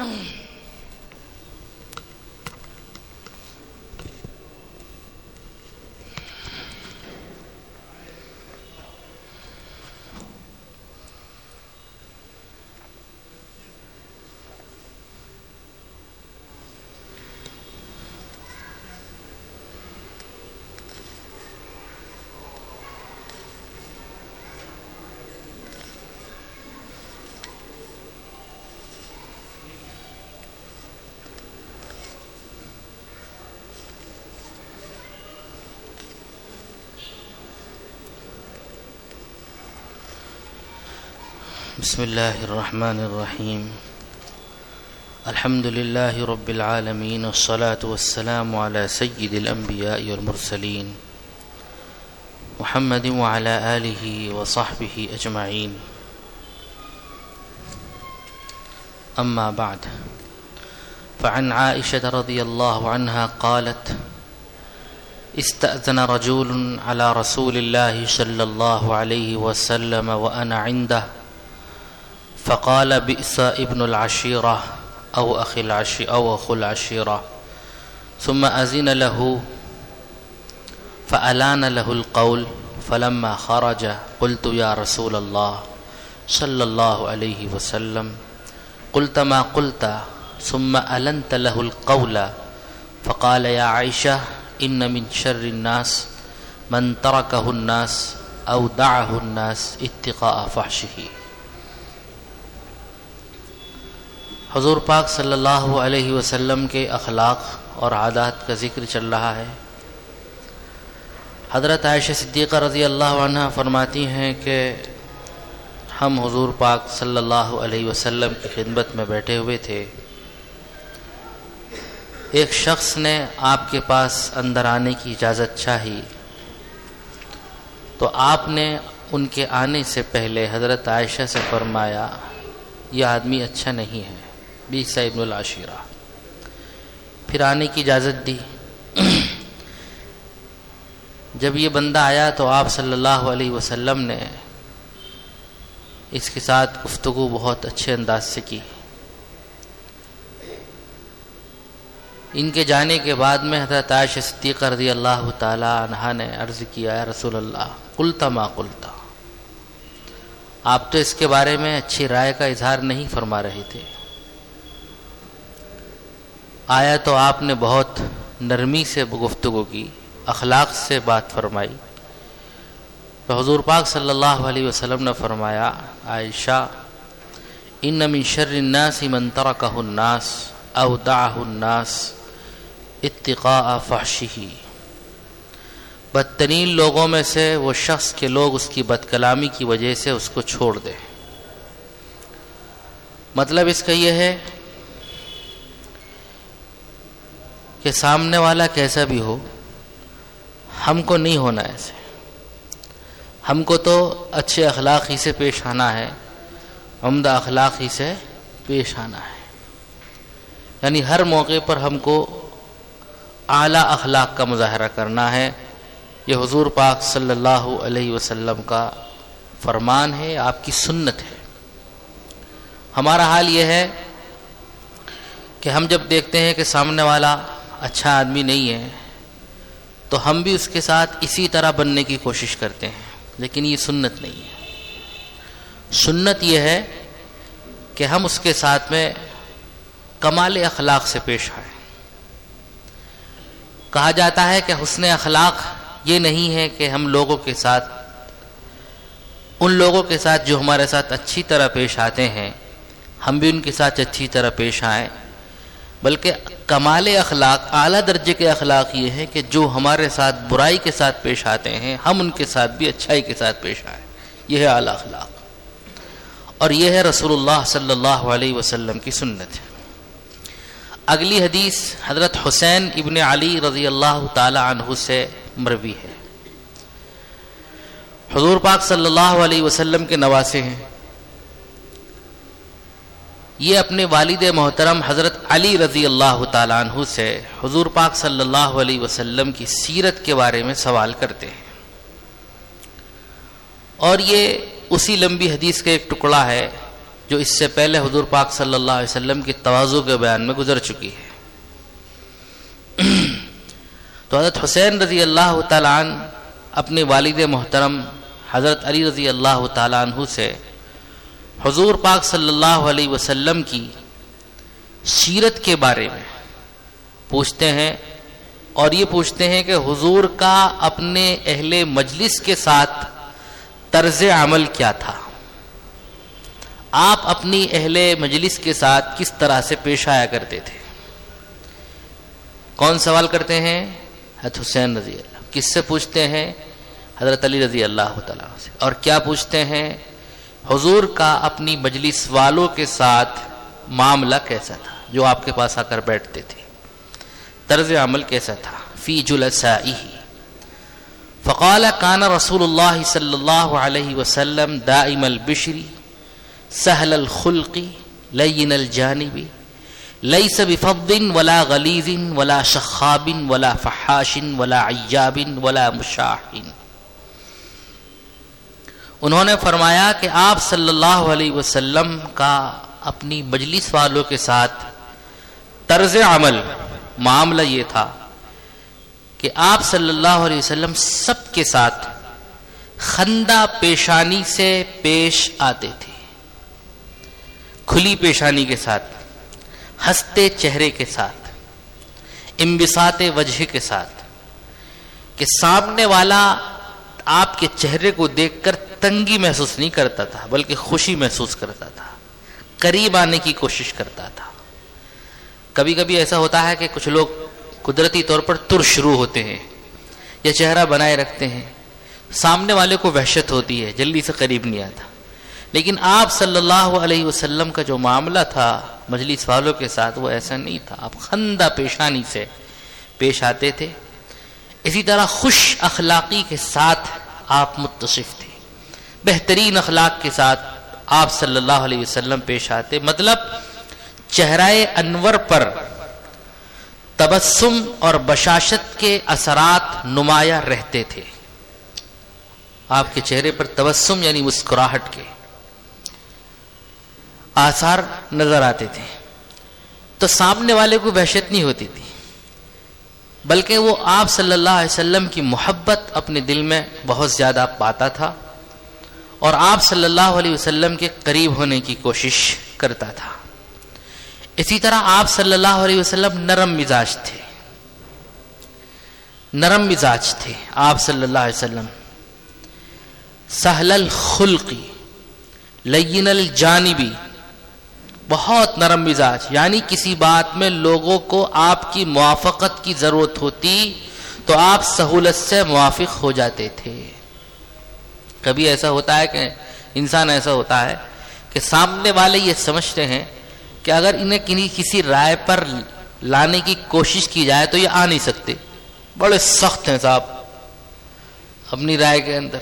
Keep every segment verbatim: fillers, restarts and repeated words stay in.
بسم الله الرحمن الرحيم الحمد لله رب العالمين والصلاة والسلام على سيد الأنبياء والمرسلين محمد وعلى آله وصحبه أجمعين أما بعد فعن عائشة رضي الله عنها قالت استأذن رجل على رسول الله صلى الله عليه وسلم وأنا عنده فقال بئس ابن العشيرة أو أخي العشيرة أو أخو العشيرة ثم أذن له فألان له القول فلما خرج قلت يا رسول الله صلى الله عليه وسلم قلت ما قلت ثم ألنت له القول فقال يا عائشة إن من شر الناس من تركه الناس أو دعه الناس اتقاء فحشه. حضور پاک صلی اللہ علیہ وسلم کے اخلاق اور عادات کا ذکر چل رہا ہے. حضرت عائشہ صدیقہ رضی اللہ عنہ فرماتی ہیں کہ ہم حضور پاک صلی اللہ علیہ وسلم کی خدمت میں بیٹھے ہوئے تھے. ایک شخص نے آپ کے پاس اندر آنے کی اجازت چاہی تو آپ نے ان کے آنے سے پہلے حضرت عائشہ سے فرمایا یہ آدمی اچھا نہیں ہے، بئس ابن العشیرہ. پھر آنے کی اجازت دی. جب یہ بندہ آیا تو آپ صلی اللہ علیہ وسلم نے اس کے ساتھ گفتگو بہت اچھے انداز سے کی. ان کے جانے کے بعد میں حضرت عائشہ صدیقہ رضی اللہ تعالی عنہا نے عرض کیا یا رسول اللہ قلت ما قلت، آپ تو اس کے بارے میں اچھی رائے کا اظہار نہیں فرما رہے تھے. آیا تو آپ نے بہت نرمی سے گفتگو کی، اخلاق سے بات فرمائی. تو حضور پاک صلی اللہ علیہ وسلم نے فرمایا عائشہ ان من شر الناس من ترکہ الناس او دعہ الناس اتقاء فحشہ. بدترین لوگوں میں سے وہ شخص کے لوگ اس کی بد کلامی کی وجہ سے اس کو چھوڑ دے. مطلب اس کا یہ ہے کہ سامنے والا کیسا بھی ہو ہم کو نہیں ہونا ایسے. ہم کو تو اچھے اخلاق ہی سے پیش آنا ہے، عمدہ اخلاق ہی سے پیش آنا ہے. یعنی ہر موقع پر ہم کو اعلیٰ اخلاق کا مظاہرہ کرنا ہے. یہ حضور پاک صلی اللہ علیہ وسلم کا فرمان ہے، آپ کی سنت ہے. ہمارا حال یہ ہے کہ ہم جب دیکھتے ہیں کہ سامنے والا اچھا آدمی نہیں ہے تو ہم بھی اس کے ساتھ اسی طرح بننے کی کوشش کرتے ہیں، لیکن یہ سنت نہیں ہے. سنت یہ ہے کہ ہم اس کے ساتھ میں کمال اخلاق سے پیش آئیں. کہا جاتا ہے کہ حسن اخلاق یہ نہیں ہے کہ ہم لوگوں کے ساتھ ان لوگوں کے ساتھ جو ہمارے ساتھ اچھی طرح پیش آتے ہیں ہم بھی ان کے ساتھ اچھی طرح پیش آئیں، بلکہ کمال اخلاق اعلیٰ درجے کے اخلاق یہ ہے کہ جو ہمارے ساتھ برائی کے ساتھ پیش آتے ہیں ہم ان کے ساتھ بھی اچھائی کے ساتھ پیش آئیں. یہ ہے اعلیٰ اخلاق اور یہ ہے رسول اللہ صلی اللہ علیہ وسلم کی سنت ہے. اگلی حدیث حضرت حسین ابن علی رضی اللہ تعالی عنہ سے مروی ہے. حضور پاک صلی اللہ علیہ وسلم کے نواسے ہیں. یہ اپنے والد محترم حضرت علی رضی اللہ تعالیٰ عنہ سے حضور پاک صلی اللہ علیہ وسلم کی سیرت کے بارے میں سوال کرتے ہیں. اور یہ اسی لمبی حدیث کا ایک ٹکڑا ہے جو اس سے پہلے حضور پاک صلی اللہ علیہ وسلم کی تواضع کے بیان میں گزر چکی ہے۔ تو حضرت حسین رضی اللہ تعالیٰ عنہ اپنے والد محترم حضرت علی رضی اللہ تعالیٰ عنہ سے حضور پاک صلی اللہ علیہ وسلم کی سیرت کے بارے میں پوچھتے ہیں، اور یہ پوچھتے ہیں کہ حضور کا اپنے اہل مجلس کے ساتھ طرز عمل کیا تھا، آپ اپنی اہل مجلس کے ساتھ کس طرح سے پیش آیا کرتے تھے۔ کون سوال کرتے ہیں؟ حضرت حسین رضی اللہ۔ کس سے پوچھتے ہیں؟ حضرت علی رضی اللہ تعالیٰ سے۔ اور کیا پوچھتے ہیں؟ حضور کا اپنی مجلس والوں کے ساتھ معاملہ کیسا تھا، جو آپ کے پاس آ کر بیٹھتے تھے، طرز عمل کیسا تھا۔ فی جلسائہ فقال کان رسول اللہ صلی اللہ علیہ وسلم دائم البشر سهل الخلق لین الجانب لیس بفظ ولا غلیظ ولا شخاب ولا فحاش ولا عیاب ولا مشاح۔ انہوں نے فرمایا کہ آپ صلی اللہ علیہ وسلم کا اپنی مجلس والوں کے ساتھ طرز عمل معاملہ یہ تھا کہ آپ صلی اللہ علیہ وسلم سب کے ساتھ خندہ پیشانی سے پیش آتے تھے، کھلی پیشانی کے ساتھ، ہنستے چہرے کے ساتھ، انبساط وجہ کے ساتھ، کہ سامنے والا آپ کے چہرے کو دیکھ کر تنگی محسوس نہیں کرتا تھا بلکہ خوشی محسوس کرتا تھا، قریب آنے کی کوشش کرتا تھا۔ کبھی کبھی ایسا ہوتا ہے کہ کچھ لوگ قدرتی طور پر ترش شروع ہوتے ہیں یا چہرہ بنائے رکھتے ہیں، سامنے والے کو وحشت ہوتی ہے، جلدی سے قریب نہیں آتا، لیکن آپ صلی اللہ علیہ وسلم کا جو معاملہ تھا مجلس والوں کے ساتھ وہ ایسا نہیں تھا، آپ خندہ پیشانی سے پیش آتے تھے۔ اسی طرح خوش اخلاقی کے ساتھ آپ متصف تھے، بہترین اخلاق کے ساتھ آپ صلی اللہ علیہ وسلم پیش آتے، مطلب چہرہ انور پر تبسم اور بشاشت کے اثرات نمایاں رہتے تھے۔ آپ کے چہرے پر تبسم یعنی مسکراہٹ کے آثار نظر آتے تھے، تو سامنے والے کو وحشت نہیں ہوتی تھی، بلکہ وہ آپ صلی اللہ علیہ وسلم کی محبت اپنے دل میں بہت زیادہ پاتا تھا اور آپ صلی اللہ علیہ وسلم کے قریب ہونے کی کوشش کرتا تھا۔ اسی طرح آپ صلی اللہ علیہ وسلم نرم مزاج تھے، نرم مزاج تھے آپ صلی اللہ علیہ وسلم، سہل الخلقی لین الجانبی، بہت نرم مزاج، یعنی کسی بات میں لوگوں کو آپ کی موافقت کی ضرورت ہوتی تو آپ سہولت سے موافق ہو جاتے تھے۔ کبھی ایسا ہوتا ہے کہ انسان ایسا ہوتا ہے کہ سامنے والے یہ سمجھتے ہیں کہ اگر انہیں کسی رائے پر لانے کی کوشش کی جائے تو یہ آ نہیں سکتے، بڑے سخت ہیں صاحب اپنی رائے کے اندر،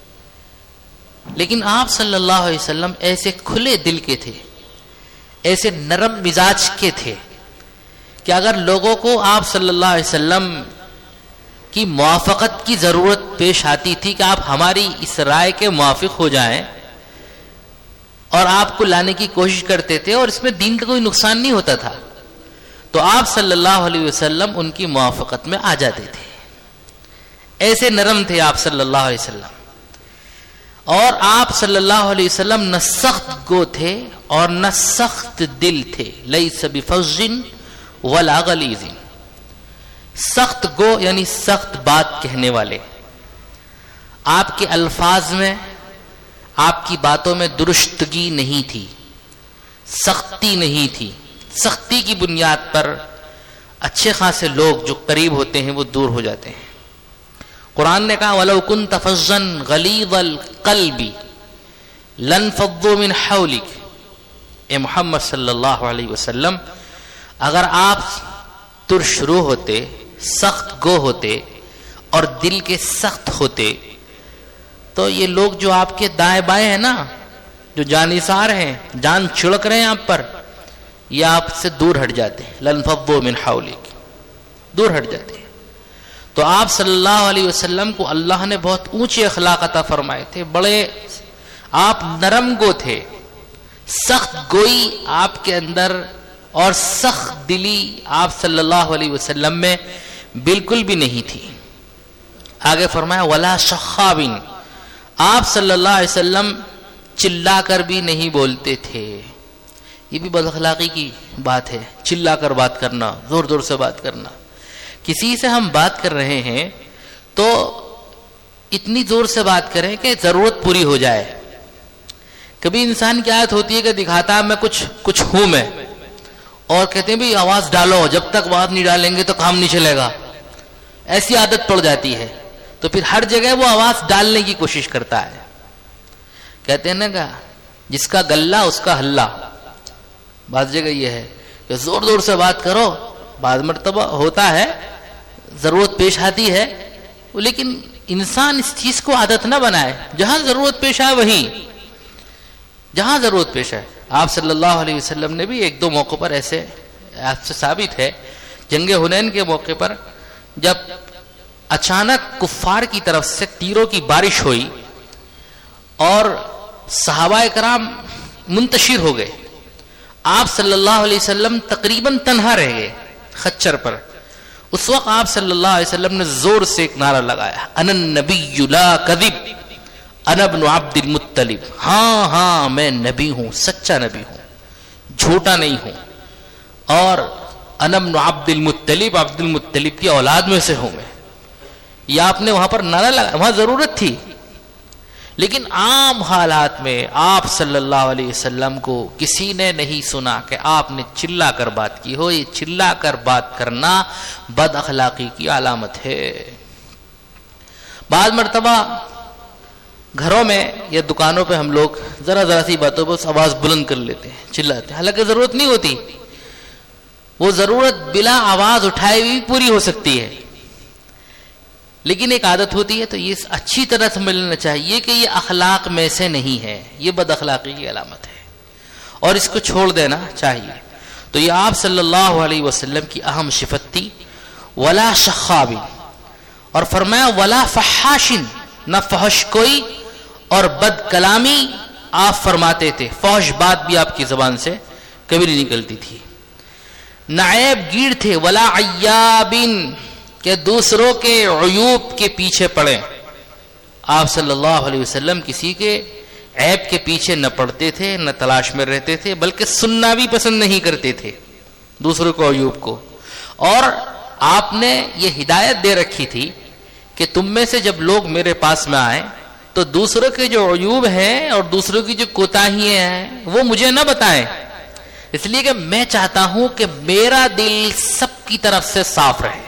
لیکن آپ صلی اللہ علیہ وسلم ایسے کھلے دل کے تھے، ایسے نرم مزاج کے تھے کہ اگر لوگوں کو آپ صلی اللہ علیہ وسلم کی موافقت کی ضرورت پیش آتی تھی کہ آپ ہماری اس رائے کے موافق ہو جائیں اور آپ کو لانے کی کوشش کرتے تھے اور اس میں دین کا کوئی نقصان نہیں ہوتا تھا، تو آپ صلی اللہ علیہ وسلم ان کی موافقت میں آ جاتے تھے۔ ایسے نرم تھے آپ صلی اللہ علیہ وسلم، اور آپ صلی اللہ علیہ وسلم نہ سخت گو تھے اور نہ سخت دل تھے، لیس بفظ ولا غلیظ، سخت گو یعنی سخت بات کہنے والے، آپ کے الفاظ میں آپ کی باتوں میں درستگی نہیں تھی، سختی نہیں تھی، سختی کی بنیاد پر اچھے خاصے لوگ جو قریب ہوتے ہیں وہ دور ہو جاتے ہیں۔ قرآن نے کہا وَلَوْ كُنْتَ فَظًّا غَلِيظَ الْقَلْبِ لَانفَضُّوا مِنْ حَوْلِكَ، اے محمد صلی اللہ علیہ وسلم اگر آپ ترشرو ہوتے، سخت گو ہوتے اور دل کے سخت ہوتے تو یہ لوگ جو آپ کے دائیں بائیں ہیں نا، جو جانثار ہیں، جان چھڑک رہے ہیں آپ پر، یہ آپ سے دور ہٹ جاتے ہیں، لَانفَضُّوا مِنْ حَوْلِكَ، دور ہٹ جاتے ہیں۔ تو آپ صلی اللہ علیہ وسلم کو اللہ نے بہت اونچے اخلاق عطا فرمائے تھے، بڑے آپ نرم گو تھے، سخت گوئی آپ کے اندر اور سخت دلی آپ صلی اللہ علیہ وسلم میں بالکل بھی نہیں تھی. آگے فرمایا ولا شخابن، آپ صلی اللہ علیہ وسلم چلا کر بھی نہیں بولتے تھے. یہ بھی بد اخلاقی کی بات ہے، چلا کر بات کرنا، زور زور سے بات کرنا. کسی سے ہم بات کر رہے ہیں تو اتنی زور سے بات کریں کہ ضرورت پوری ہو جائے. کبھی انسان کی عادت ہوتی ہے کہ دکھاتا ہے میں کچھ کچھ ہوں میں، اور کہتے ہیں بھی آواز ڈالو، جب تک آواز نہیں ڈالیں گے تو کام نہیں چلے گا. ایسی عادت پڑ جاتی ہے تو پھر ہر جگہ وہ آواز ڈالنے کی کوشش کرتا ہے. کہتے ہیں نا کہ جس کا گلہ اس کا ہلہ. بعض جگہ یہ ہے کہ زور زور سے بات کرو، بعض مرتبہ ہوتا ہے ضرورت پیش آتی ہے، لیکن انسان اس چیز کو عادت نہ بنائے. جہاں ضرورت پیش آئے وہیں، جہاں ضرورت پیش آئے. آپ صلی اللہ علیہ وسلم نے بھی ایک دو موقع پر ایسے آپ سے ثابت ہے، جنگ حنین کے موقع پر جب اچانک کفار کی طرف سے تیروں کی بارش ہوئی اور صحابہ کرام منتشر ہو گئے، آپ صلی اللہ علیہ وسلم تقریباً تنہا رہ گئے خچر پر. اس وقت آپ صلی اللہ علیہ وسلم نے زور سے ایک نعرہ لگایا، انا النبی لا کذب انا ابن عبد المطلب. ہاں ہاں میں نبی ہوں، سچا نبی ہوں، جھوٹا نہیں ہوں، اور انا ابن عبد المطلب، عبد المطلب کی اولاد میں سے ہوں میں. یہ آپ نے وہاں پر نعرہ لگایا، وہاں ضرورت تھی. لیکن عام حالات میں آپ صلی اللہ علیہ وسلم کو کسی نے نہیں سنا کہ آپ نے چلا کر بات کی ہو. یہ چلا کر بات کرنا بد اخلاقی کی علامت ہے. بعض مرتبہ گھروں میں یا دکانوں پہ ہم لوگ ذرا ذرا سی باتوں پر آواز بلند کر لیتے ہیں، چلاتے ہیں، حالانکہ ضرورت نہیں ہوتی. وہ ضرورت بلا آواز اٹھائے بھی پوری ہو سکتی ہے، لیکن ایک عادت ہوتی ہے. تو یہ اچھی طرح سمجھ لینا چاہیے کہ یہ اخلاق میں سے نہیں ہے، یہ بد اخلاقی کی علامت ہے اور اس کو چھوڑ دینا چاہیے. تو یہ آپ صلی اللہ علیہ وسلم کی اہم صفت تھی، ولا شخاب، اور فرمایا ولا فحاشن، نہ فحش کوئی اور بد کلامی آپ فرماتے تھے. فحش بات بھی آپ کی زبان سے کبھی نہیں نکلتی تھی. نہ عیب گیر تھے، ولا عیابن، کہ دوسروں کے عیوب کے پیچھے پڑیں. آپ صلی اللہ علیہ وسلم کسی کے عیب کے پیچھے نہ پڑتے تھے، نہ تلاش میں رہتے تھے، بلکہ سننا بھی پسند نہیں کرتے تھے دوسروں کو عیوب کو. اور آپ نے یہ ہدایت دے رکھی تھی کہ تم میں سے جب لوگ میرے پاس میں آئیں تو دوسروں کے جو عیوب ہیں اور دوسروں کی جو کوتاہیاں ہیں وہ مجھے نہ بتائیں، اس لیے کہ میں چاہتا ہوں کہ میرا دل سب کی طرف سے صاف رہے.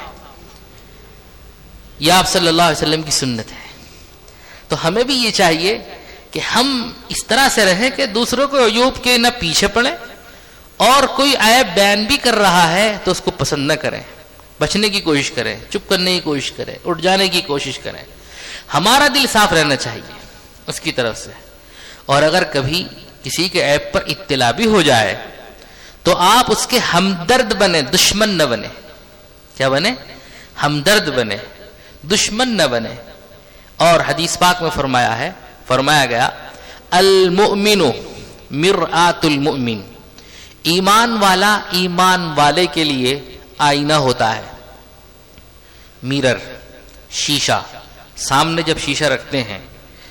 یہ آپ صلی اللہ علیہ وسلم کی سنت ہے. تو ہمیں بھی یہ چاہیے کہ ہم اس طرح سے رہیں کہ دوسروں کو عیوب کے نہ پیچھے پڑیں، اور کوئی عیب بیان بھی کر رہا ہے تو اس کو پسند نہ کریں، بچنے کی کوشش کریں، چپ کرنے کی کوشش کریں، اٹھ جانے کی کوشش کریں. ہمارا دل صاف رہنا چاہیے اس کی طرف سے. اور اگر کبھی کسی کے عیب پر اطلاع بھی ہو جائے تو آپ اس کے ہمدرد بنے، دشمن نہ بنے. کیا بنے؟ ہمدرد بنے، دشمن نہ بنے. اور حدیث پاک میں فرمایا ہے، فرمایا گیا المؤمن مرآت المؤمن، ایمان والا ایمان والے کے لیے آئینہ ہوتا ہے. میرر، شیشہ. سامنے جب شیشہ رکھتے ہیں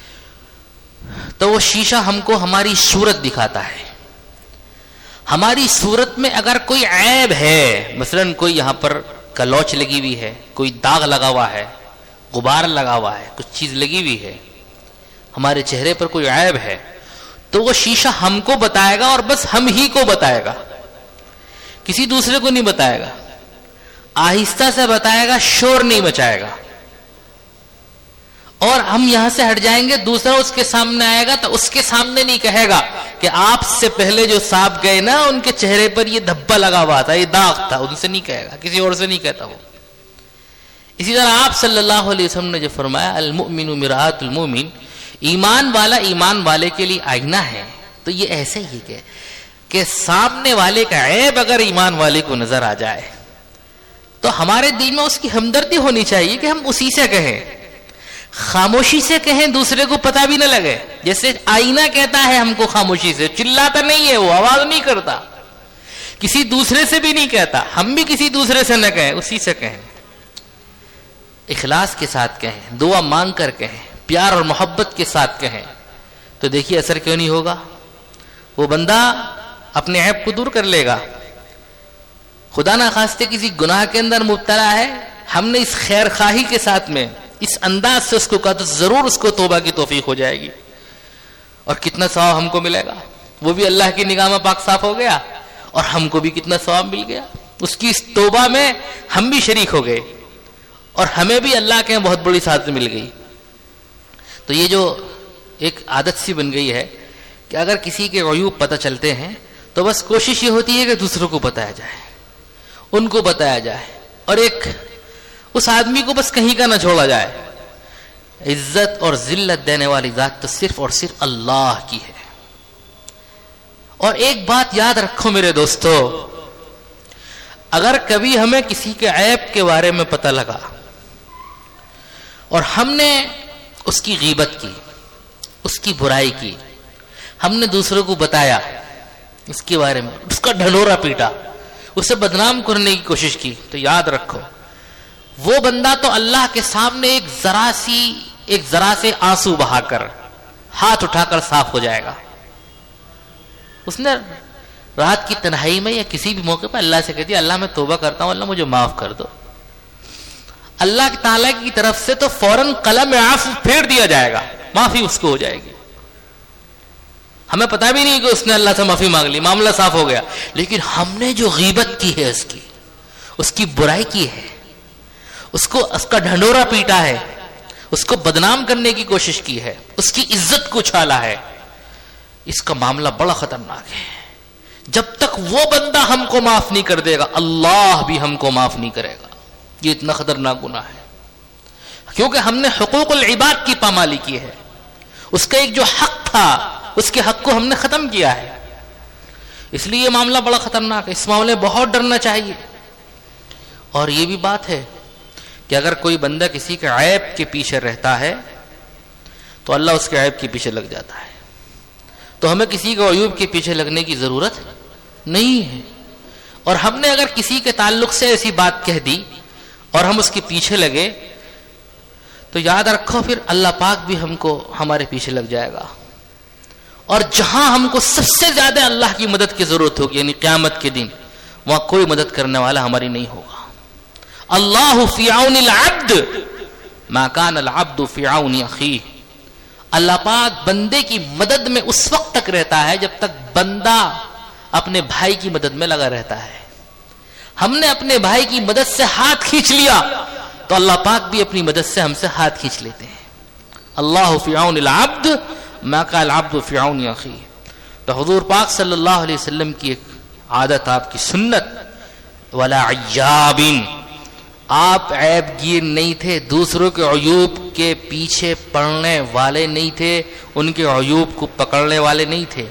تو وہ شیشہ ہم کو ہماری صورت دکھاتا ہے. ہماری صورت میں اگر کوئی عیب ہے، مثلا کوئی یہاں پر کلوچ لگی ہوئی ہے، کوئی داغ لگا ہوا ہے، غبار لگا ہوا ہے، کچھ چیز لگی ہوئی ہے، ہمارے چہرے پر کوئی عیب ہے، تو وہ شیشہ ہم کو بتائے گا اور بس ہم ہی کو بتائے گا، کسی دوسرے کو نہیں بتائے گا. آہستہ سے بتائے گا، شور نہیں مچائے گا. اور ہم یہاں سے ہٹ جائیں گے، دوسرا اس کے سامنے آئے گا تو اس کے سامنے نہیں کہے گا کہ آپ سے پہلے جو صاحب گئے نا ان کے چہرے پر یہ دھبا لگا ہوا تھا، یہ داغ تھا. ان سے نہیں کہے گا، کسی اور سے نہیں کہتا وہ. اسی طرح آپ صلی اللہ علیہ وسلم نے جو فرمایا المؤمن مرآت المؤمن، ایمان والا ایمان والے کے لیے آئینہ ہے. تو یہ ایسے ہی کہ کہ سامنے والے کا عیب اگر ایمان والے کو نظر آ جائے تو ہمارے دل میں اس کی ہمدردی ہونی چاہیے کہ ہم اسی سے کہیں. خاموشی سے کہیں دوسرے کو پتہ بھی نہ لگے. جیسے آئینہ کہتا ہے ہم کو خاموشی سے, چلاتا نہیں ہے, وہ آواز نہیں کرتا, کسی دوسرے سے بھی نہیں کہتا, ہم بھی کسی دوسرے سے نہ کہیں, اسی سے کہیں, اخلاص کے ساتھ کہیں, دعا مانگ کر کہیں, پیار اور محبت کے ساتھ کہیں, تو دیکھیے اثر کیوں نہیں ہوگا. وہ بندہ اپنے عیب کو دور کر لے گا. خدا نہ خواستہ کسی گناہ کے اندر مبتلا ہے, ہم نے اس خیر خواہی کے ساتھ میں اس انداز سے اس کو کہا تو ضرور اس کو توبہ کی توفیق ہو جائے گی, اور کتنا ثواب ہم کو ملے گا. وہ بھی اللہ کی نگاہ میں پاک صاف ہو گیا اور ہم کو بھی کتنا ثواب مل گیا. اس کی اس توبہ میں ہم بھی شریک ہو گئے اور ہمیں بھی اللہ کے بہت بڑی سعادت مل گئی. تو یہ جو ایک عادت سی بن گئی ہے کہ اگر کسی کے عیوب پتہ چلتے ہیں تو بس کوشش یہ ہوتی ہے کہ دوسروں کو بتایا جائے, ان کو بتایا جائے, اور ایک اس آدمی کو بس کہیں کا نہ چھوڑا جائے. عزت اور ذلت دینے والی ذات تو صرف اور صرف اللہ کی ہے. اور ایک بات یاد رکھو میرے دوستو, اگر کبھی ہمیں کسی کے عیب کے بارے میں پتہ لگا اور ہم نے اس کی غیبت کی, اس کی برائی کی, ہم نے دوسروں کو بتایا اس کے بارے میں, اس کا ڈھنڈورا پیٹا, اسے بدنام کرنے کی کوشش کی, تو یاد رکھو وہ بندہ تو اللہ کے سامنے ایک ذرا سی ایک ذرا سے آنسو بہا کر ہاتھ اٹھا کر صاف ہو جائے گا. اس نے رات کی تنہائی میں یا کسی بھی موقع پہ اللہ سے کہتی اللہ میں توبہ کرتا ہوں, اللہ مجھے معاف کر دو. اللہ تعالیٰ کی طرف سے تو فوراً قلم عفو پھیر دیا جائے گا, معافی اس کو ہو جائے گی. ہمیں پتہ بھی نہیں کہ اس نے اللہ سے معافی مانگ لی, معاملہ صاف ہو گیا. لیکن ہم نے جو غیبت کی ہے, اس کی اس کی برائی کی ہے, اس کو اس کا ڈھنڈورا پیٹا ہے, اس کو بدنام کرنے کی کوشش کی ہے, اس کی عزت کو چھالا ہے, اس کا معاملہ بڑا خطرناک ہے. جب تک وہ بندہ ہم کو معاف نہیں کر دے گا, اللہ بھی ہم کو معاف نہیں کرے گا. یہ اتنا خطرناک گناہ ہے, کیونکہ ہم نے حقوق العباد کی پامالی کی ہے. اس کا ایک جو حق تھا, اس کے حق کو ہم نے ختم کیا ہے. اس لیے یہ معاملہ بڑا خطرناک ہے, اس معاملے میں بہت ڈرنا چاہیے. اور یہ بھی بات ہے کہ اگر کوئی بندہ کسی کے عیب کے پیچھے رہتا ہے تو اللہ اس کے عیب کے پیچھے لگ جاتا ہے. تو ہمیں کسی کے عیوب کے پیچھے لگنے کی ضرورت نہیں ہے. اور ہم نے اگر کسی کے تعلق سے ایسی بات کہہ دی اور ہم اس کے پیچھے لگے تو یاد رکھو پھر اللہ پاک بھی ہم کو ہمارے پیچھے لگ جائے گا. اور جہاں ہم کو سب سے زیادہ اللہ کی مدد کی ضرورت ہوگی, یعنی قیامت کے دن, وہاں کوئی مدد کرنے والا ہماری نہیں ہوگا. اللہ فی عون العبد ما کان العبد فی عون اخیہ. اللہ پاک بندے کی مدد میں اس وقت تک رہتا ہے جب تک بندہ اپنے بھائی کی مدد میں لگا رہتا ہے. ہم نے اپنے بھائی کی مدد سے ہاتھ کھینچ لیا تو اللہ پاک بھی اپنی مدد سے ہم سے ہاتھ کھینچ لیتے ہیں. اللہ فی عون العبد ما کان العبد فی عون اخیہ. تو حضور پاک صلی اللہ علیہ وسلم کی ایک عادت, آپ کی سنت, ولا عیاب, آپ عیب گیر نہیں تھے, دوسروں کے عیوب کے پیچھے پڑنے والے نہیں تھے, ان کے عیوب کو پکڑنے والے نہیں تھے.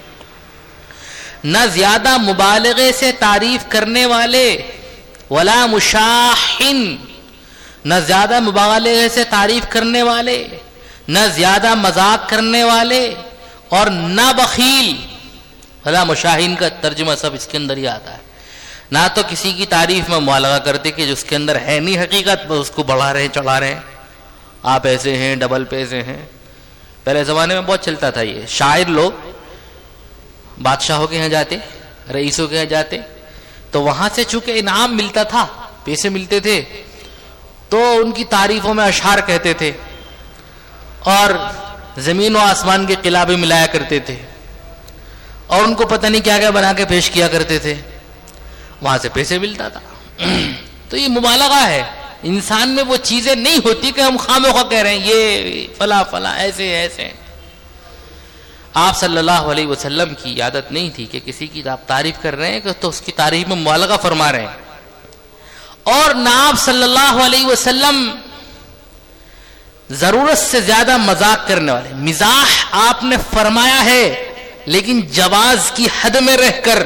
نہ زیادہ مبالغے سے تعریف کرنے والے, ولا مشاحن, نہ زیادہ مبالغے سے تعریف کرنے والے, نہ زیادہ مذاق کرنے والے, اور نہ بخیل. ولا مشاحن کا ترجمہ سب اس کے اندر ہی آتا ہے. نہ تو کسی کی تعریف میں مبالغہ کرتے کہ جس کے اندر ہے نہیں حقیقت, اس کو بڑھا رہے ہیں, چڑھا رہے ہیں, آپ ایسے ہیں, ڈبل پیسے ہیں. پہلے زمانے میں بہت چلتا تھا یہ. شاعر لوگ بادشاہوں کے یہاں جاتے, رئیسوں کے یہاں جاتے, تو وہاں سے چونکہ انعام ملتا تھا, پیسے ملتے تھے, تو ان کی تعریفوں میں اشعار کہتے تھے اور زمین و آسمان کے قلابے ملایا کرتے تھے, اور ان کو پتہ نہیں کیا کیا بنا کے پیش کیا کرتے تھے. وہاں سے پیسے ملتا تھا. تو یہ مبالغہ ہے. انسان میں وہ چیزیں نہیں ہوتی کہ ہم خواہ کہہ رہے ہیں یہ فلاں فلاں ایسے ایسے. آپ صلی اللہ علیہ وسلم کی عادت نہیں تھی کہ کسی کی آپ تعریف کر رہے ہیں کہ تو اس کی تعریف میں مبالغہ فرما رہے ہیں. اور نہ آپ صلی اللہ علیہ وسلم ضرورت سے زیادہ مذاق کرنے والے. مزاح آپ نے فرمایا ہے لیکن جواز کی حد میں رہ کر,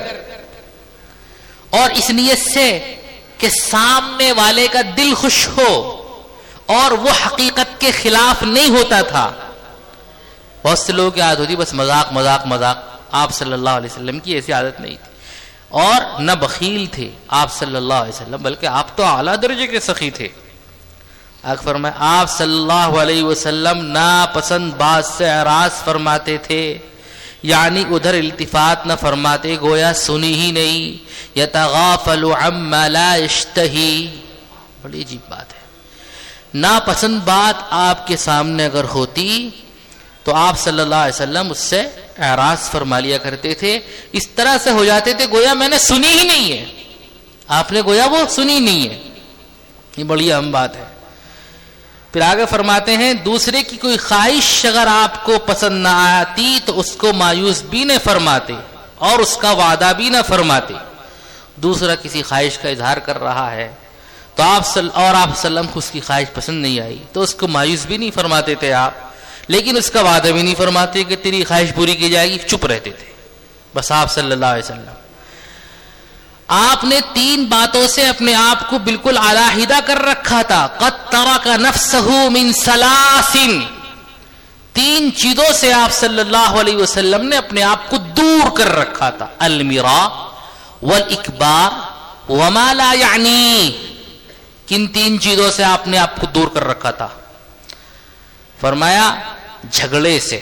اور اس نیت سے کہ سامنے والے کا دل خوش ہو اور وہ حقیقت کے خلاف نہیں ہوتا تھا. بہت سے لوگوں کی عادت ہوتی بس مذاق مذاق مذاق. آپ صلی اللہ علیہ وسلم کی ایسی عادت نہیں تھی, اور نہ بخیل تھے آپ صلی اللہ علیہ وسلم, بلکہ آپ تو اعلیٰ درجے کے سخی تھے. آگے فرمائے آپ صلی اللہ علیہ وسلم ناپسند بات سے اعراض فرماتے تھے, یعنی ادھر التفات نہ فرماتے, گویا سنی ہی نہیں. یتغافل عما لا یشتہی, بڑی عجیب بات ہے. ناپسند بات آپ کے سامنے اگر ہوتی تو آپ صلی اللہ علیہ وسلم اس سے اعراض فرما لیا کرتے تھے. اس طرح سے ہو جاتے تھے گویا میں نے سنی ہی نہیں ہے, آپ نے گویا وہ سنی نہیں ہے. یہ بڑی اہم بات ہے. پھر آگے فرماتے ہیں دوسرے کی کوئی خواہش اگر آپ کو پسند نہ آتی تو اس کو مایوس بھی نہ فرماتے اور اس کا وعدہ بھی نہ فرماتے. دوسرا کسی خواہش کا اظہار کر رہا ہے تو آپ صل... اور آپ صلی اللہ علیہ وسلم کو اس کی خواہش پسند نہیں آئی تو اس کو مایوس بھی نہیں فرماتے تھے آپ, لیکن اس کا وعدہ بھی نہیں فرماتے کہ تیری خواہش پوری کی جائے گی, چپ رہتے تھے بس آپ صلی اللہ علیہ وسلم. آپ نے تین باتوں سے اپنے آپ کو بالکل علیحدہ کر رکھا تھا. قد ترک نفسہ من ثلاث, تین چیزوں سے آپ صلی اللہ علیہ وسلم نے اپنے آپ کو دور کر رکھا تھا. المراء والاکبار وما لا یعنی, کن تین چیزوں سے آپ نے آپ کو دور کر رکھا تھا؟ فرمایا جھگڑے سے.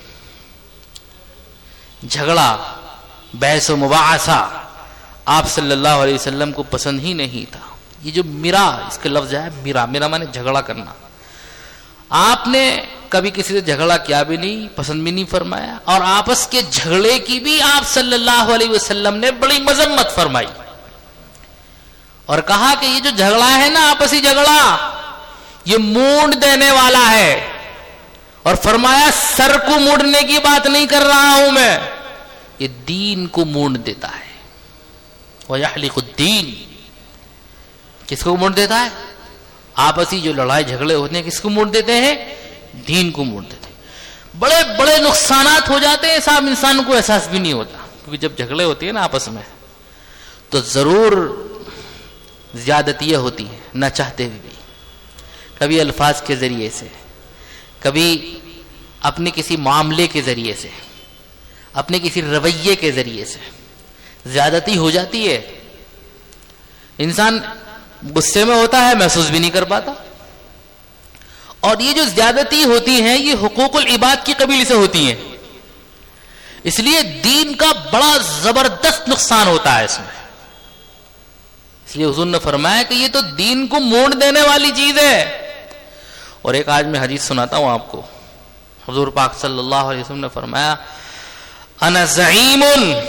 جھگڑا بحث و مباحثہ آپ صلی اللہ علیہ وسلم کو پسند ہی نہیں تھا. یہ جو مرا اس کا لفظ ہے مرا, میرا معنی جھگڑا کرنا. آپ نے کبھی کسی سے جھگڑا کیا بھی نہیں, پسند بھی نہیں فرمایا, اور آپس کے جھگڑے کی بھی آپ صلی اللہ علیہ وسلم نے بڑی مذمت فرمائی اور کہا کہ یہ جو جھگڑا ہے نا آپسی جھگڑا یہ مونڈ دینے والا ہے. اور فرمایا سر کو موڑنے کی بات نہیں کر رہا ہوں میں, یہ دین کو مونڈ دیتا ہے. وَيَحْلِقُ الدِّينِ, کس کو مونڈ دیتا ہے؟ آپسی جو لڑائی جھگڑے ہوتے ہیں کس کو مونڈ دیتے ہیں؟ دین کو مونڈ دیتے ہیں. بڑے بڑے نقصانات ہو جاتے ہیں صاحب, انسان کو احساس بھی نہیں ہوتا, کیونکہ جب جھگڑے ہوتے ہیں نا آپس میں تو ضرور زیادتیاں ہوتی ہیں نہ چاہتے ہوئے بھی, کبھی الفاظ کے ذریعے سے, کبھی اپنے کسی معاملے کے ذریعے سے, اپنے کسی رویے کے ذریعے سے زیادتی ہو جاتی ہے. انسان غصے میں ہوتا ہے محسوس بھی نہیں کر پاتا. اور یہ جو زیادتی ہوتی ہیں یہ حقوق العباد کی قبیل سے ہوتی ہیں, اس لیے دین کا بڑا زبردست نقصان ہوتا ہے اس میں. اس لیے حضور نے فرمایا کہ یہ تو دین کو موڑ دینے والی چیز ہے. اور ایک آج میں حدیث سناتا ہوں آپ کو. حضور پاک صلی اللہ علیہ وسلم نے فرمایا انا زعیم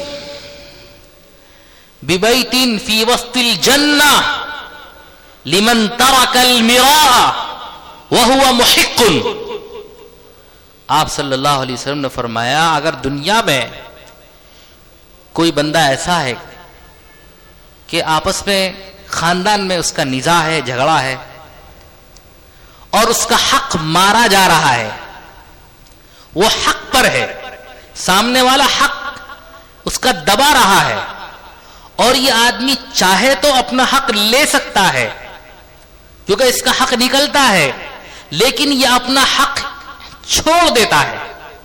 ببیت فی وسط الجنہ لمن ترک المراء وهو محق. آپ صلی اللہ علیہ وسلم نے فرمایا اگر دنیا میں کوئی بندہ ایسا ہے کہ آپس میں خاندان میں اس کا نزاع ہے, جھگڑا ہے, اور اس کا حق مارا جا رہا ہے, وہ حق پر ہے, سامنے والا حق اس کا دبا رہا ہے, اور یہ آدمی چاہے تو اپنا حق لے سکتا ہے کیونکہ اس کا حق نکلتا ہے, لیکن یہ اپنا حق چھوڑ دیتا ہے.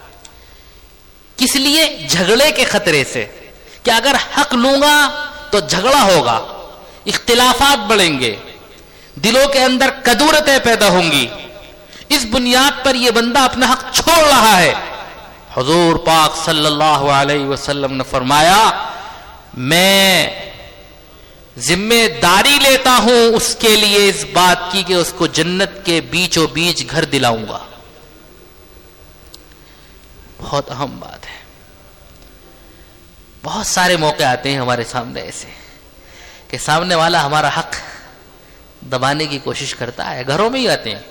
کس لیے؟ جھگڑے کے خطرے سے, کہ اگر حق لوں گا تو جھگڑا ہوگا, اختلافات بڑھیں گے, دلوں کے اندر کدورتیں پیدا ہوں گی. اس بنیاد پر یہ بندہ اپنا حق چھوڑ رہا ہے. حضور پاک صلی اللہ علیہ وسلم نے فرمایا میں ذمہ داری لیتا ہوں اس کے لیے اس بات کی کہ اس کو جنت کے بیچوں بیچ گھر دلاؤں گا. بہت اہم بات ہے. بہت سارے موقع آتے ہیں ہمارے سامنے ایسے کہ سامنے والا ہمارا حق دبانے کی کوشش کرتا ہے. گھروں میں ہی آتے ہیں,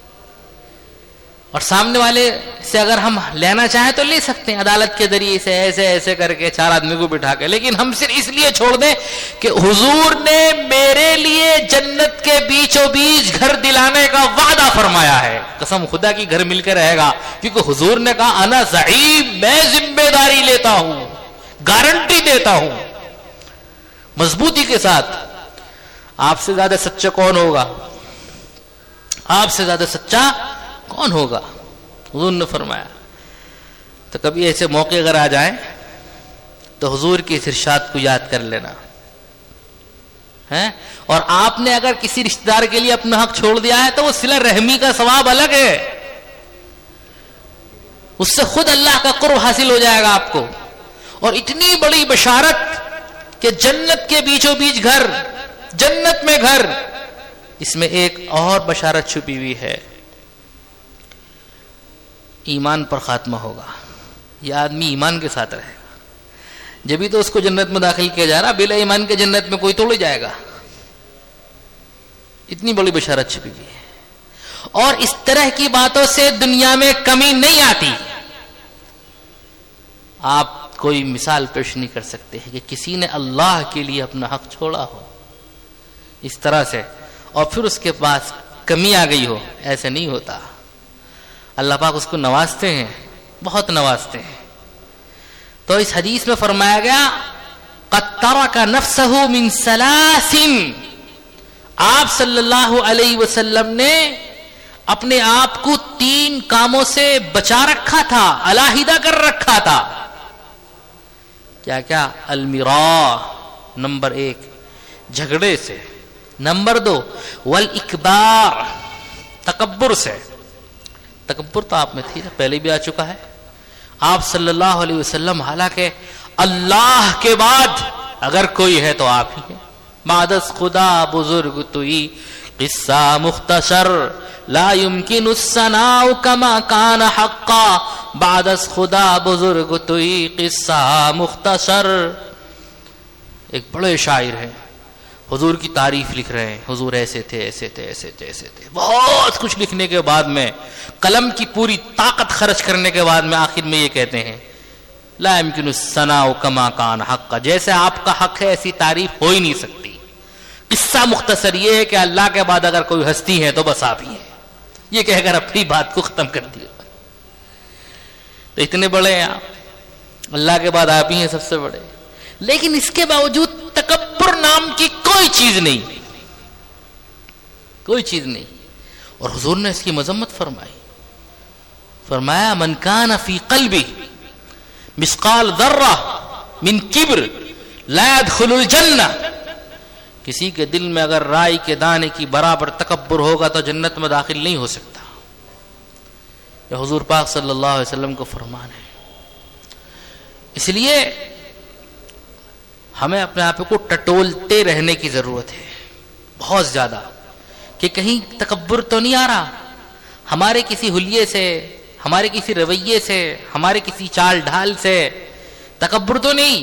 اور سامنے والے سے اگر ہم لینا چاہیں تو لے سکتے ہیں عدالت کے ذریعے سے, ایسے ایسے کر کے چار آدمی کو بٹھا کے, لیکن ہم صرف اس لیے چھوڑ دیں کہ حضور نے میرے لیے جنت کے بیچوں بیچ گھر دلانے کا وعدہ فرمایا ہے. قسم خدا کی گھر مل کے رہے گا, کیونکہ حضور نے کہا انا زعیم, میں ذمہ داری لیتا ہوں, گارنٹی دیتا ہوں مضبوطی کے ساتھ. آپ سے زیادہ سچا کون ہوگا؟ آپ سے زیادہ سچا کون ہوگا؟ حضور نے فرمایا. تو کبھی ایسے موقع اگر آ جائیں تو حضور کے اس ارشاد کو یاد کر لینا ہے. اور آپ نے اگر کسی رشتہ دار کے لیے اپنا حق چھوڑ دیا ہے تو وہ صلہ رحمی کا ثواب الگ ہے، اس سے خود اللہ کا قرب حاصل ہو جائے گا آپ کو. اور اتنی بڑی بشارت کہ جنت کے بیچوں بیچ گھر، جنت میں گھر. اس میں ایک اور بشارت چھپی ہوئی ہے، ایمان پر خاتمہ ہوگا. یہ آدمی ایمان کے ساتھ رہے گا، جبھی تو اس کو جنت میں داخل کیا جا رہا. بلا ایمان کے جنت میں کوئی توڑ جائے گا. اتنی بڑی بشارت چھپی ہوئی ہے. اور اس طرح کی باتوں سے دنیا میں کمی نہیں آتی. آپ کوئی مثال پیش نہیں کر سکتے کہ کسی نے اللہ کے لیے اپنا حق چھوڑا ہو اس طرح سے اور پھر اس کے پاس کمی آ گئی ہو. ایسے نہیں ہوتا. اللہ پاک اس کو نوازتے ہیں، بہت نوازتے ہیں. تو اس حدیث میں فرمایا گیا قد ترک نفسہ من ثلاث، آپ صلی اللہ علیہ وسلم نے اپنے آپ کو تین کاموں سے بچا رکھا تھا، علیحدہ کر رکھا تھا. کیا کیا؟ المراء، نمبر ایک جھگڑے سے، نمبر دو والاکبار، تکبر سے. تکبر تو آپ میں تھی، پہلے بھی آ چکا ہے. آپ صلی اللہ علیہ وسلم حالانکہ اللہ کے بعد اگر کوئی ہے تو آپ ہی ہیں. بعدس خدا بزرگ توئی قصہ مختصر لا يمكن الثناء كما كان حقا. بعدس خدا بزرگ توئی قصہ مختصر. ایک بڑے شاعر ہیں، حضور کی تعریف لکھ رہے ہیں. حضور ایسے تھے، ایسے تھے، ایسے تھے، ایسے تھے. بہت کچھ لکھنے کے بعد میں، قلم کی پوری طاقت خرچ کرنے کے بعد میں آخر میں یہ کہتے ہیں لا يمكن الثناء كما كان حقا. جیسے آپ کا حق ہے ایسی تعریف ہو ہی نہیں سکتی. قصہ مختصر یہ ہے کہ اللہ کے بعد اگر کوئی ہستی ہے تو بس آپ ہی ہیں. یہ کہہ کر اپنی بات کو ختم کر دیا. تو اتنے بڑے ہیں آپ، اللہ کے بعد آپ ہی ہیں سب سے بڑے. لیکن اس کے باوجود تکبر نام کی کوئی چیز نہیں، کوئی چیز نہیں. اور حضور نے اس کی مذمت فرمائی. فرمایا من کان فی قلبی مثقال ذرہ من کبر لا يدخل الجنہ. کسی کے دل میں اگر رائی کے دانے کی برابر تکبر ہوگا تو جنت میں داخل نہیں ہو سکتا. یہ حضور پاک صلی اللہ علیہ وسلم کو فرمان ہے. اس لیے ہمیں اپنے آپ کو ٹٹولتے رہنے کی ضرورت ہے بہت زیادہ، کہ کہیں تکبر تو نہیں آ رہا ہمارے کسی حلیے سے، ہمارے کسی رویے سے، ہمارے کسی چال ڈھال سے. تکبر تو نہیں،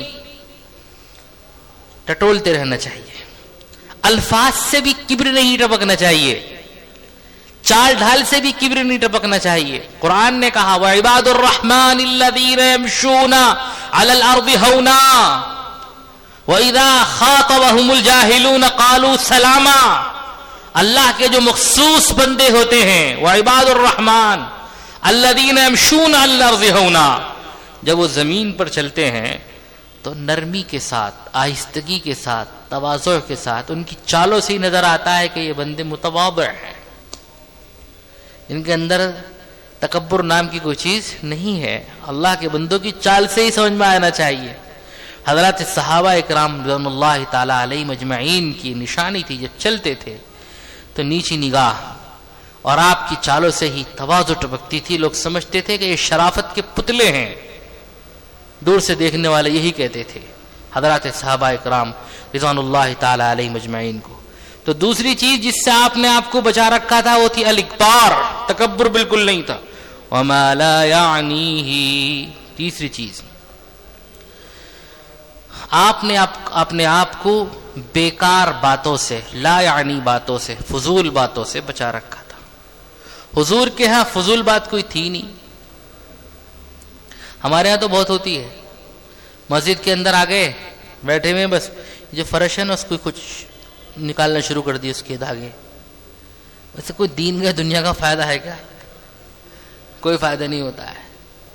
ٹٹولتے رہنا چاہیے. الفاظ سے بھی کبر نہیں ٹپکنا چاہیے، چال ڈھال سے بھی کبر نہیں ٹپکنا چاہیے. قرآن نے کہا وَعِبَادُ الرَّحْمَنِ الَّذِينَ يَمْشُونَ عَلَى الْأَرْضِ هَوْنًا وَإِذَا خَاطَبَهُمُ الْجَاهِلُونَ قَالُوا سَلَامًا. اللہ کے جو مخصوص بندے ہوتے ہیں وَعِبَادُ الرَّحْمَنِ الَّذِينَ يَمْشُونَ عَلَى الْأَرْضِ هَوْنًا، جب وہ زمین پر چلتے ہیں تو نرمی کے ساتھ، آہستگی کے ساتھ، تواضع کے ساتھ. ان کی چالوں سے ہی نظر آتا ہے کہ یہ بندے متواضع ہیں، ان کے اندر تکبر نام کی کوئی چیز نہیں ہے. اللہ کے بندوں کی چال سے ہی سمجھ میں آنا چاہیے. حضرات صحابہ اکرام رضوان اللہ تعالی علیہ مجمعین کی نشانی تھی جب چلتے تھے تو نیچی نگاہ اور آپ کی چالوں سے ہی تواضع ٹپکتی تھی. لوگ سمجھتے تھے کہ یہ شرافت کے پتلے ہیں. دور سے دیکھنے والے یہی کہتے تھے حضرات صحابہ اکرام رضوان اللہ تعالی علیہ مجمعین کو. تو دوسری چیز جس سے آپ نے آپ کو بچا رکھا تھا وہ تھی الاکبار، تکبر بالکل نہیں تھا. وما لا یعنیہ، تیسری چیز آپ نے اپنے آپ کو بیکار باتوں سے، لا یعنی باتوں سے، فضول باتوں سے بچا رکھا تھا. حضور کے ہاں فضول بات کوئی تھی نہیں. ہمارے ہاں تو بہت ہوتی ہے. مسجد کے اندر آ گئے بیٹھے ہوئے، بس جو فرش ہے نا اس کو کچھ نکالنا شروع کر دی اس کے دھاگے. ویسے کوئی دین کا دنیا کا فائدہ ہے کیا؟ کوئی فائدہ نہیں ہوتا ہے.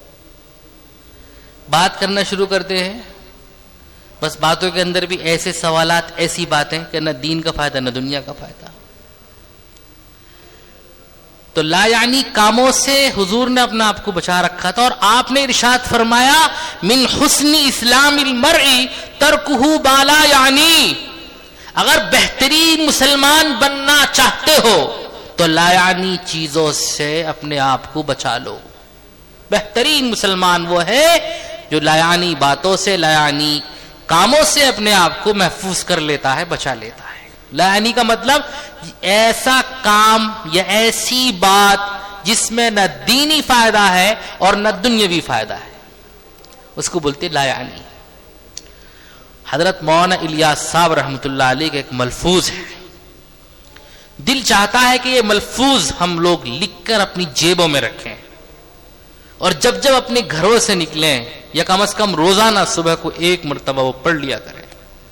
بات کرنا شروع کرتے ہیں، بس باتوں کے اندر بھی ایسے سوالات، ایسی باتیں کہ نہ دین کا فائدہ نہ دنیا کا فائدہ. تو لا یعنی کاموں سے حضور نے اپنا آپ کو بچا رکھا تھا. اور آپ نے ارشاد فرمایا من حسن اسلام المرء ترکہ بالا یعنی، اگر بہترین مسلمان بننا چاہتے ہو تو لا یعنی چیزوں سے اپنے آپ کو بچا لو. بہترین مسلمان وہ ہے جو لا یعنی باتوں سے، لا یعنی کاموں سے اپنے آپ کو محفوظ کر لیتا ہے، بچا لیتا ہے. لا یعنی کا مطلب ایسا کام یا ایسی بات جس میں نہ دینی فائدہ ہے اور نہ دنیاوی فائدہ ہے، اس کو بولتے لا یعنی. حضرت مولانا الیاس صاحب رحمۃ اللہ علیہ کا ایک ملفوظ ہے، دل چاہتا ہے کہ یہ ملفوظ ہم لوگ لکھ کر اپنی جیبوں میں رکھیں اور جب جب اپنے گھروں سے نکلیں یا کم از کم روزانہ صبح کو ایک مرتبہ وہ پڑھ لیا کریں.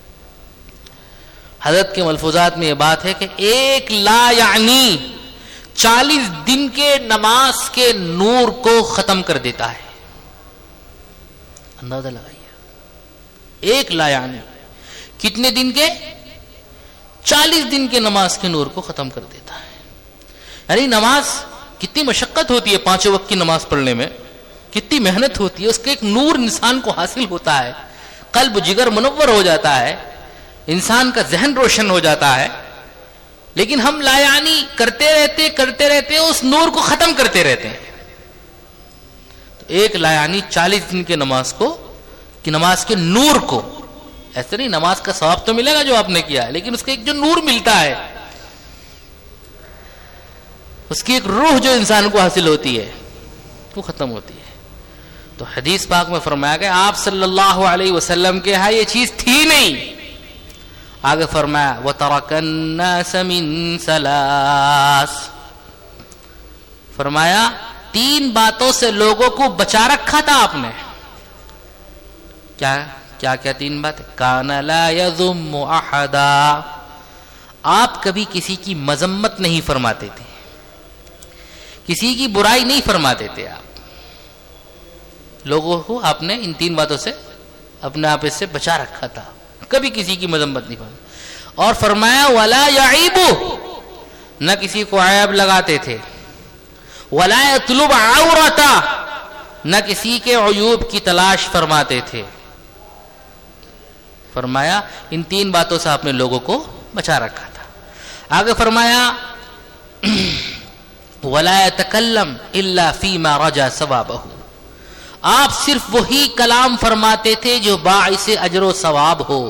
حضرت کے ملفوظات میں یہ بات ہے کہ ایک لا یعنی چالیس دن کے نماز کے نور کو ختم کر دیتا ہے. اندازہ لگائیے، ایک لا یعنی کتنے دن کے؟ چالیس دن کے نماز کے نور کو ختم کر دیتا ہے. یعنی نماز کتنی مشقت ہوتی ہے، پانچوں وقت کی نماز پڑھنے میں کتنی محنت ہوتی ہے، اس کے ایک نور انسان کو حاصل ہوتا ہے، قلب جگر منور ہو جاتا ہے، انسان کا ذہن روشن ہو جاتا ہے. لیکن ہم لا یعنی کرتے رہتے کرتے رہتے اس نور کو ختم کرتے رہتے ہیں. تو ایک لا یعنی چالیس دن کے نماز کو کہ نماز کے نور کو، ایسے نہیں نماز کا ثواب تو ملے گا جو آپ نے کیا ہے، لیکن اس کا ایک جو نور ملتا ہے، اس کی ایک روح جو انسان کو حاصل ہوتی ہے وہ ختم ہوتی ہے. تو حدیث پاک میں فرمایا کہ آپ صلی اللہ علیہ وسلم کے ہاں یہ چیز تھی نہیں. آگے فرمایا وَتَرَكَ النَّاسَ مِن ثَلَاثٍ، فرمایا تین باتوں سے لوگوں کو بچا رکھا تھا آپ نے. کیا کیا کیا تین باتیں؟ كَانَ لَا يَذُمُّ أَحَدًا، آپ کبھی کسی کی مذمت نہیں فرماتے تھے، کسی کی برائی نہیں فرماتے تھے. آپ لوگوں کو آپ نے ان تین باتوں سے اپنے آپ سے بچا رکھا تھا، کبھی کسی کی مذمت نہیں فرمائی. اور فرمایا ولا یعیب، نہ کسی کو عیب لگاتے تھے، ولا یطلب عورتا، نہ کسی کے عیوب کی تلاش فرماتے تھے. فرمایا ان تین باتوں سے آپ نے لوگوں کو بچا رکھا تھا. آگے فرمایا ولا یتکلم الا فیما رجا ثوابہ، آپ صرف وہی کلام فرماتے تھے جو باعث اجر و ثواب ہو،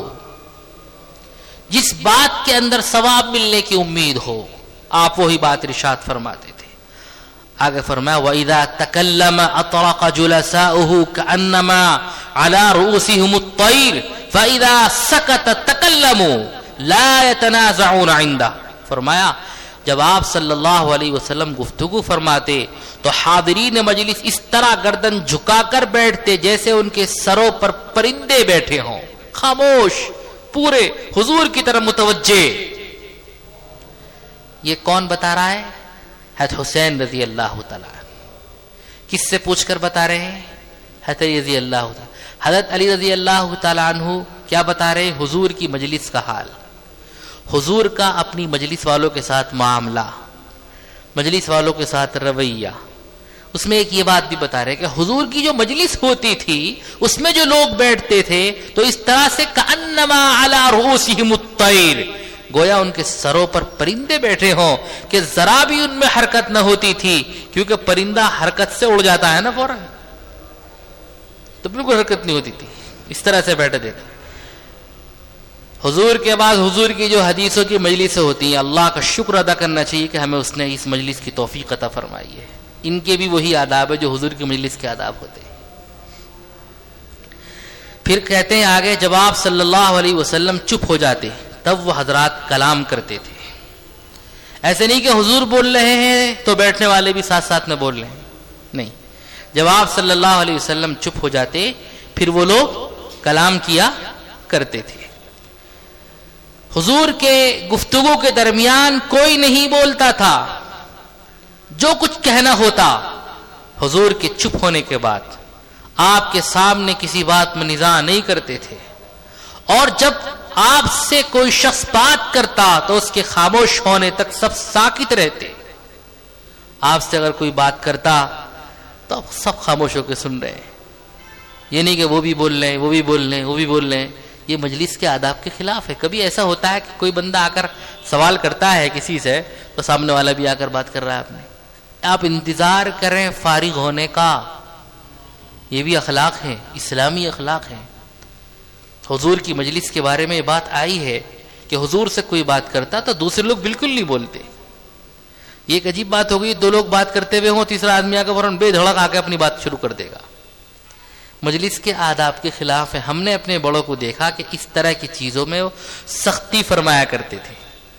جس بات کے اندر ثواب ملنے کی امید ہو، آپ وہی بات ارشاد فرماتے تھے. آگے فرمایا وَإِذَا تَكَلَّمَ أَطْرَقَ جُلَسَاؤُهُ كَأَنَّمَا عَلَى رُؤُوسِهِمُ الطَّيْرُ فَإِذَا سَكَتَ تَكَلَّمُوا لَا يَتَنَازَعُونَ عِندَهُ. فرمایا جب آپ صلی اللہ علیہ وسلم گفتگو فرماتے تو حاضرین مجلس اس طرح گردن جھکا کر بیٹھتے جیسے ان کے سروں پر پرندے بیٹھے ہوں، خاموش، پورے حضور کی طرف متوجہ. یہ کون بتا رہا ہے؟ حضرت حسین رضی اللہ تعالیٰ. کس سے پوچھ کر بتا رہے ہیں؟ حضرت علی رضی اللہ تعالیٰ. حضرت علی رضی اللہ تعالیٰ عنہ کیا بتا رہے ہیں؟ حضور کی مجلس کا حال، حضور کا اپنی مجلس والوں کے ساتھ معاملہ، مجلس والوں کے ساتھ رویہ. اس میں ایک یہ بات بھی بتا رہے کہ حضور کی جو مجلس ہوتی تھی اس میں جو لوگ بیٹھتے تھے تو اس طرح سے کأنما علی رؤوسہم الطیر، گویا ان کے سروں پر پرندے بیٹھے ہوں، کہ ذرا بھی ان میں حرکت نہ ہوتی تھی، کیونکہ پرندہ حرکت سے اڑ جاتا ہے نا فوراً، تو بالکل حرکت نہیں ہوتی تھی، اس طرح سے بیٹھے تھے. حضور کے بعد حضور کی جو حدیثوں کی مجلسیں ہوتی ہیں، اللہ کا شکر ادا کرنا چاہیے کہ ہمیں اس نے اس مجلس کی توفیق عطا فرمائی ہے. ان کے بھی وہی آداب ہے جو حضور کی مجلس کے آداب ہوتے ہیں. پھر کہتے ہیں آگے جب آپ صلی اللہ علیہ وسلم چپ ہو جاتے تب وہ حضرات کلام کرتے تھے. ایسے نہیں کہ حضور بول رہے ہیں تو بیٹھنے والے بھی ساتھ ساتھ میں بول رہے ہیں، نہیں. جب آپ صلی اللہ علیہ وسلم چپ ہو جاتے پھر وہ لوگ کلام کیا کرتے تھے. حضور کے گفتگو کے درمیان کوئی نہیں بولتا تھا، جو کچھ کہنا ہوتا حضور کے چپ ہونے کے بعد آپ کے سامنے کسی بات میں نزاع نہیں کرتے تھے. اور جب آپ سے کوئی شخص بات کرتا تو اس کے خاموش ہونے تک سب ساکت رہتے. آپ سے اگر کوئی بات کرتا تو آپ سب خاموش ہو کے سن رہے ہیں. یہ نہیں کہ وہ بھی بول رہے ہیں وہ بھی بول رہے ہیں وہ بھی بول رہے ہیں. یہ مجلس کے آداب کے خلاف ہے. کبھی ایسا ہوتا ہے کہ کوئی بندہ آ کر سوال کرتا ہے کسی سے تو سامنے والا بھی آ کر بات کر رہا ہے. آپ نے آپ انتظار کریں فارغ ہونے کا. یہ بھی اخلاق ہیں, اسلامی اخلاق ہیں. حضور کی مجلس کے بارے میں یہ بات آئی ہے کہ حضور سے کوئی بات کرتا تو دوسرے لوگ بالکل نہیں بولتے. یہ ایک عجیب بات ہو گئی, دو لوگ بات کرتے ہوئے ہوں, تیسرا آدمی آ کر فوراً بے دھڑک آ کے اپنی بات شروع کر دے گا. مجلس کے آداب کے خلاف ہے. ہم نے اپنے بڑوں کو دیکھا کہ اس طرح کی چیزوں میں وہ سختی فرمایا کرتے تھے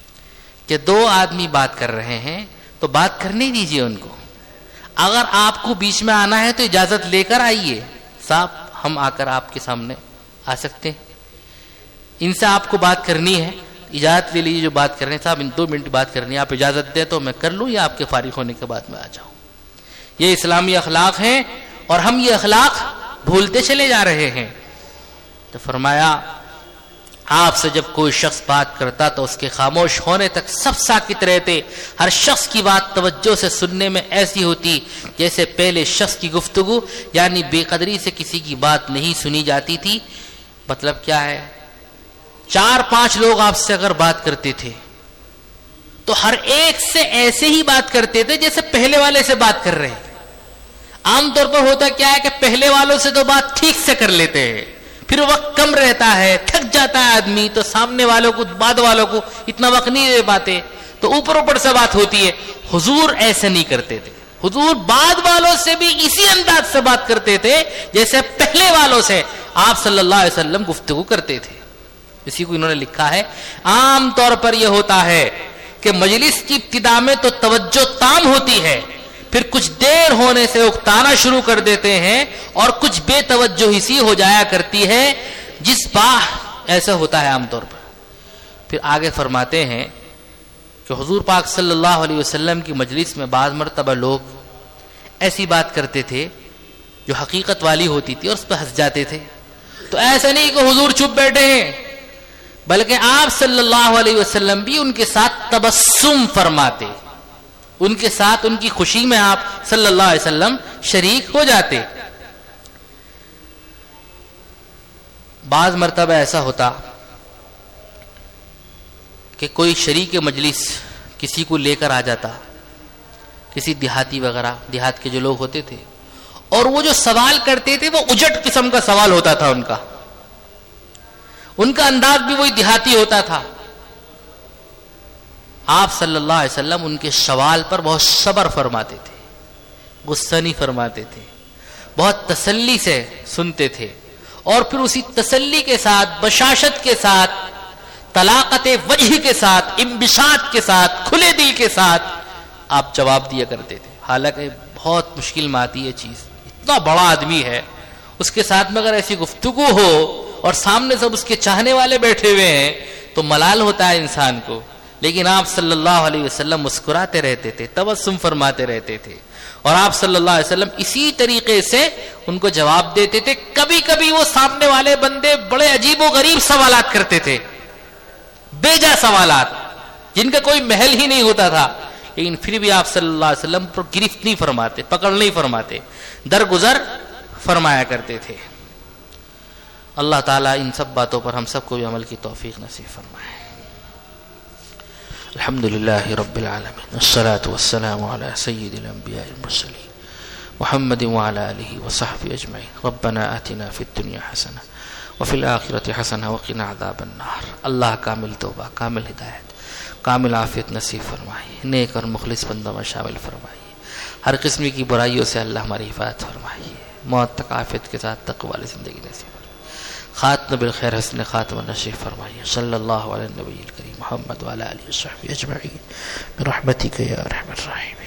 کہ دو آدمی بات کر رہے ہیں تو بات کرنے دیجئے ان کو. اگر آپ کو بیچ میں آنا ہے تو اجازت لے کر آئیے. صاحب ہم آ کر آپ کے سامنے آ سکتے ہیں, ان سے آپ کو بات کرنی ہے, اجازت لے لیجیے جو بات کر رہے ہیں. صاحب ان دو منٹ بات کرنی ہے, آپ اجازت دیں تو میں کر لوں یا آپ کے فارغ ہونے کے بعد میں آ جاؤں. یہ اسلامی اخلاق ہیں اور ہم یہ اخلاق بھولتے چلے جا رہے ہیں. تو فرمایا آپ سے جب کوئی شخص بات کرتا تو اس کے خاموش ہونے تک سب ساکت رہتے. ہر شخص کی بات توجہ سے سننے میں ایسی ہوتی جیسے پہلے شخص کی گفتگو یعنی بے قدری سے کسی کی بات نہیں سنی جاتی تھی. مطلب کیا ہے, چار پانچ لوگ آپ سے اگر بات کرتے تھے تو ہر ایک سے ایسے ہی بات کرتے تھے جیسے پہلے والے سے بات کر رہے ہیں. عام طور پر ہوتا کیا ہے کہ پہلے والوں سے تو بات ٹھیک سے کر لیتے ہیں, پھر وقت کم رہتا ہے, تھک جاتا ہے آدمی, تو سامنے والوں کو بعد والوں کو اتنا وقت نہیں دے پاتے تو اوپر اوپر سے بات ہوتی ہے. حضور ایسے نہیں کرتے تھے. حضور بعد والوں سے بھی اسی انداز سے بات کرتے تھے جیسے پہلے والوں سے آپ صلی اللہ علیہ وسلم گفتگو کرتے تھے. اسی کو انہوں نے لکھا ہے, عام طور پر یہ ہوتا ہے کہ مجلس کی ابتدا میں تو توجہ تام ہوتی ہے, پھر کچھ دیر ہونے سے اکتانا شروع کر دیتے ہیں اور کچھ بے توجہی سی ہو جایا کرتی ہے. جس بار ایسا ہوتا ہے عام طور پر. پھر آگے فرماتے ہیں کہ حضور پاک صلی اللہ علیہ وسلم کی مجلس میں بعض مرتبہ لوگ ایسی بات کرتے تھے جو حقیقت والی ہوتی تھی اور اس پہ ہنس جاتے تھے. تو ایسا نہیں کہ حضور چپ بیٹھے ہیں, بلکہ آپ صلی اللہ علیہ وسلم بھی ان کے ساتھ تبسم فرماتے, ان کے ساتھ ان کی خوشی میں آپ صلی اللہ علیہ وسلم شریک ہو جاتے. بعض مرتبہ ایسا ہوتا کہ کوئی شریک مجلس کسی کو لے کر آ جاتا, کسی دیہاتی وغیرہ, دیہات کے جو لوگ ہوتے تھے, اور وہ جو سوال کرتے تھے وہ اجٹ قسم کا سوال ہوتا تھا. ان کا ان کا انداز بھی وہی دیہاتی ہوتا تھا. آپ صلی اللہ علیہ وسلم ان کے سوال پر بہت صبر فرماتے تھے, غصہ نہیں فرماتے تھے, بہت تسلی سے سنتے تھے, اور پھر اسی تسلی کے ساتھ, بشاشت کے ساتھ, طلاقت وجہ کے ساتھ, انبساط کے ساتھ, کھلے دل کے ساتھ آپ جواب دیا کرتے تھے. حالانکہ بہت مشکل میں آتی ہے چیز, اتنا بڑا آدمی ہے, اس کے ساتھ میں اگر ایسی گفتگو ہو اور سامنے سب اس کے چاہنے والے بیٹھے ہوئے ہیں تو ملال ہوتا ہے انسان کو. لیکن آپ صلی اللہ علیہ وسلم مسکراتے رہتے تھے, تبسم فرماتے رہتے تھے, اور آپ صلی اللہ علیہ وسلم اسی طریقے سے ان کو جواب دیتے تھے. کبھی کبھی وہ سامنے والے بندے بڑے عجیب و غریب سوالات کرتے تھے, بیجا سوالات جن کا کوئی محل ہی نہیں ہوتا تھا, لیکن پھر بھی آپ صلی اللہ علیہ وسلم پر گرفت نہیں فرماتے, پکڑ نہیں فرماتے, درگزر فرمایا کرتے تھے. اللہ تعالیٰ ان سب باتوں پر ہم سب کو بھی عمل کی توفیق نصیب فرمائے. الحمد للہ رب العالمین, والصلاة والسلام علی سید الانبیاء المرسلین محمد وعلی آلہ وصحبہ اجمعین. ربنا آتنا فی الدنیا حسنہ وفی الآخرۃ حسنہ وقنا عذاب النار. اللہ کامل توبہ, کامل ہدایت, کامل عافیت نصیب فرمائیے, نیک اور مخلص بندوں میں شامل فرمائیے. ہر قسم کی برائیوں سے اللہ ہماری حفاظت فرمائیے. موت تک عافیت کے ساتھ تقوی والی زندگی نصیب فرمائیے. خاتم بالخیر حسن خاتم نصیب فرمائیے. صلی اللہ علیہ النبی الکریم محمد وعلی آلہ وصحبہ اجمعین برحمتک یا ارحم الراحمین.